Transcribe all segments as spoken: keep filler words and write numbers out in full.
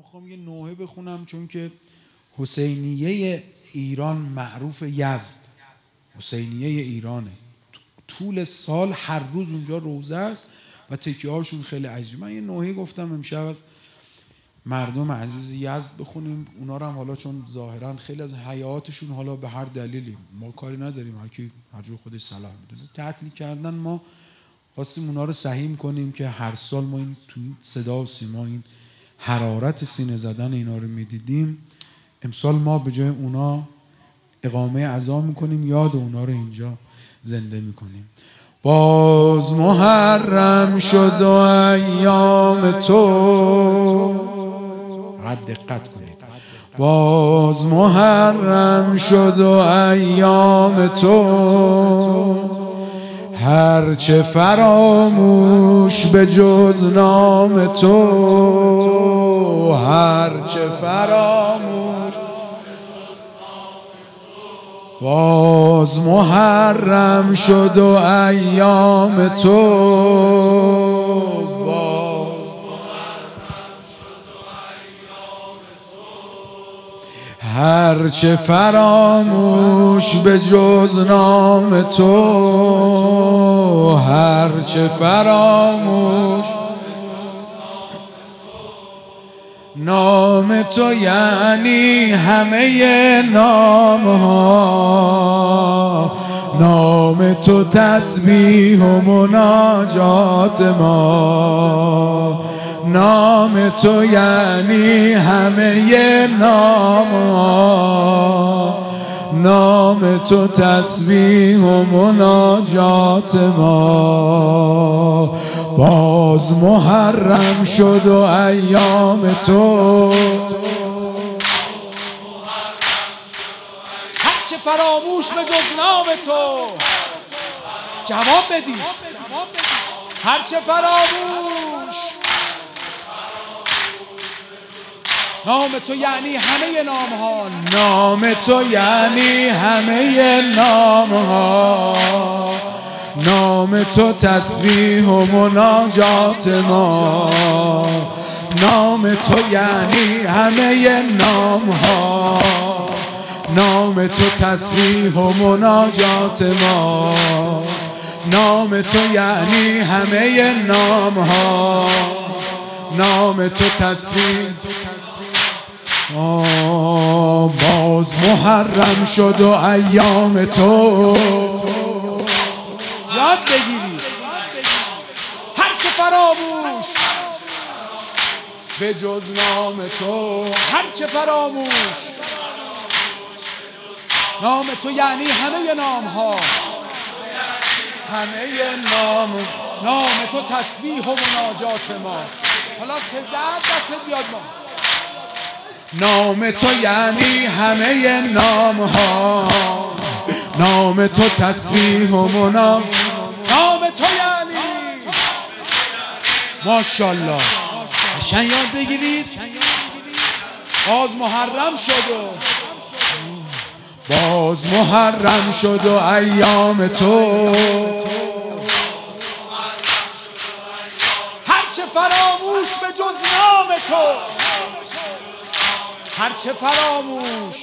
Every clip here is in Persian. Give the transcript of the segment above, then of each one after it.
میخوام یه نوحه بخونم، چون که حسینیه ایران معروف یزد، حسینیه ایرانه، طول سال هر روز اونجا روزه است و تکیه هاشون خیلی عجیبه. من یه نوحه گفتم امشب از مردم عزیز یزد بخونیم. اونا رو هم حالا چون ظاهرا خیلی از حیاتشون حالا به هر دلیلی ما کاری نداریم، هر کی هر جور خودش صلاح میدونه تعطیل کردن، ما خواستیم اونا رو سهیم کنیم که هر سال ما این تو صدا و سیما این حرارت سینه زدن اینا رو میدیدیم. امسال ما به جای اونا اقامه عزا میکنیم، یاد اونا رو اینجا زنده میکنیم. باز محرم شد و ایام تو، قد دقت کنید، باز محرم شد و ایام تو، هرچه فراموش به جز نام تو، هرچه فراموش باز محرم شد و ایام تو، باز محرم شد و ایام تو، هرچه فراموش به جز نام تو، هرچه فراموش نام تو یعنی همه نام ها، نام تو تسبیح و مناجات ما، نام تو یعنی همه نام ها، نام تو تسبیح و مناجات ما. باز محرم شد و ایام تو، هرچه فراموش به جز نام تو. جواب بدید، هرچه فراموش نام تو یعنی همه نام ها، نام تو یعنی همه نام ها، نام تو تسبیح و مناجات ما، نام تو یعنی همه نام ها، نام تو تسبیح و مناجات ما، نام تو یعنی همه نام ها، نام تو تسبیح. باز محرم شد و ایام تو، یاد بگیرید هرچه فراموش به جز نام تو، هرچه فراموش نام تو یعنی همه نام ها، همه نام، نام تو تسبیح و مناجات ما. حالا سزد دست بیاد ما. نام تو یعنی همه نام ها، نام تو تسبیح و مناجات، نام تو یعنی ماشاءالله. قشنگ یاد بگیرید. باز محرم شد و باز محرم شد و ایام تو، هرچه فراموش به جز نام تو، هرچه فراموش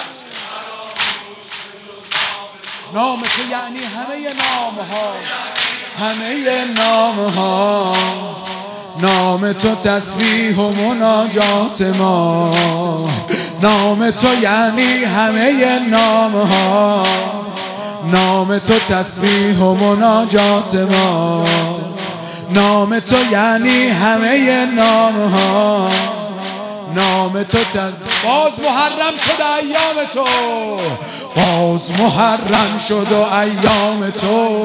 نام تو یعنی همه نام ها، همه نام ها، نام تو تسبیح و مناجات ما، نام تو یعنی همه نام ها، نام تو تسبیح و مناجات ما، نام تو یعنی همه نام ها، نام تو تسبیح. باز محرم شد ایام تو، باز محرم شد و ایام تو،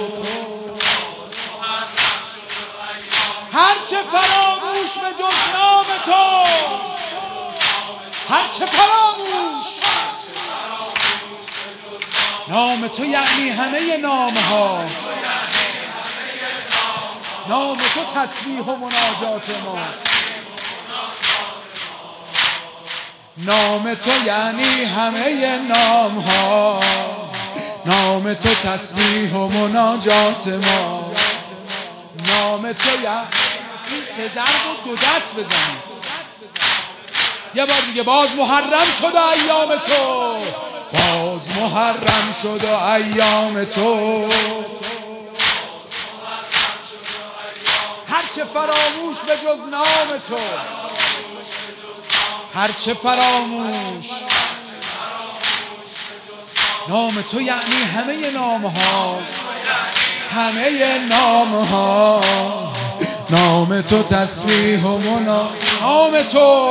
هرچه فراموش به جز نام تو، هرچه فراموش نام تو یعنی همه نام ها، نام تو تسبیح و مناجات ما، نام تو یعنی همه نام ها، نام تو تسبیح و مناجات ما، نام تو یعنی این سه ضرب رو دو دست بزنید. یه بار دیگه. باز محرم شد ایام تو، باز محرم شد ایام تو. هرچه فراموش به جز نام تو، هرچه فراموش نام تو، یعنی همه نام ها، همه نام ها. نام تو تسبیح و منا، نام تو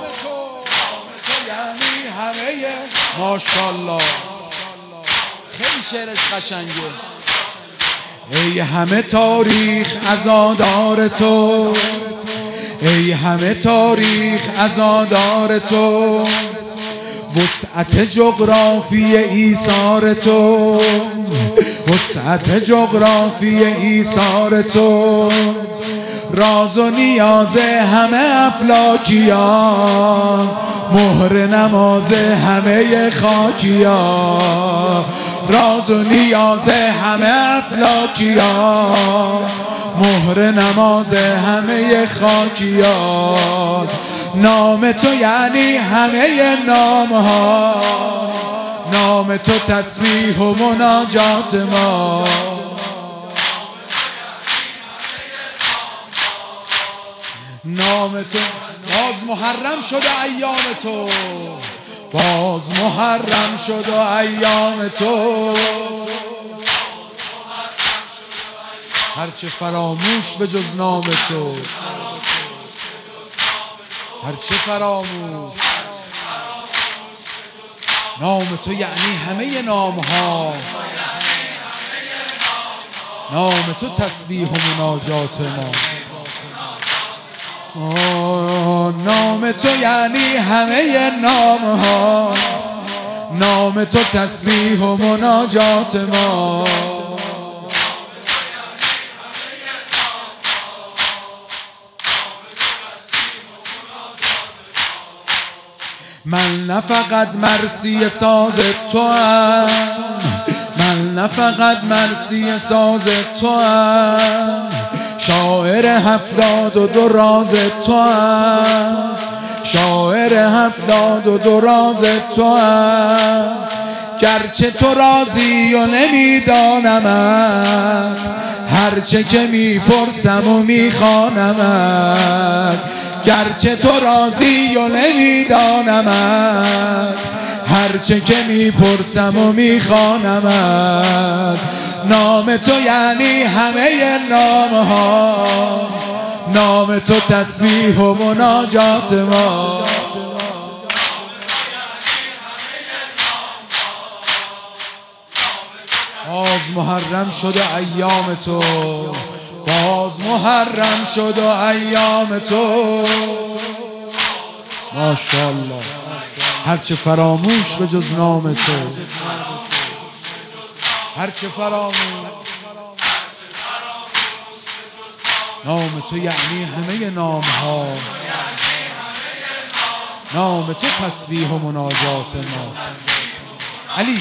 یعنی همه. ماشاءالله خیلی شعرش قشنگه. ای همه تاریخ عزادار تو، ای همه تاریخ عزادار تو. وسعت جغرافی ایثار تو، وسعت جغرافی ایثار تو. راز و نیاز همه افلاکیان، مهر نماز همه خاکیان. راز و نیاز همه افلاکیان، مهر نماز همه خاکیان. نام تو یعنی همه نام ها، نام تو تسبیح و مناجات ما. نام تو باز محرم شد ایام تو، باز محرم شد ایام تو. هرچه فراموش به جز نام تو، هرچه فراموش نام تو یعنی همه نام ها. نام تو تسبیح و مناجات ما. نام تو یعنی همه نام ها، نام تو تسبیح و مناجات ما. من نه فقط مرسی ساز تو هم، من نه فقط مرسی ساز تو هم. شاعر هفتاد و دو راز تو هم، شاعر هفتاد و دو راز تو هم. گرچه تو رازی و نمیدانم، هرچه که میپرسم و میخوانم. گرچه تو رازی و نمیدانم، هرچه که میپرسم و میخوانم. نام تو یعنی همه نام ها، نام تو تسبیح و مناجات ما. باز محرم شد ایام تو، باز محرم شد ایام تو. ماشاءالله هرچه فراموش به جز نام تو، هرچه فراموش نام تو یعنی همه نام ها. نام تو تسبیح و مناجات ما. علی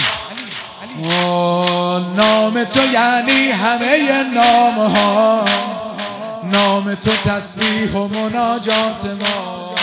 نام تو یعنی همه نام ها، نام تو تسبیح و مناجات ما.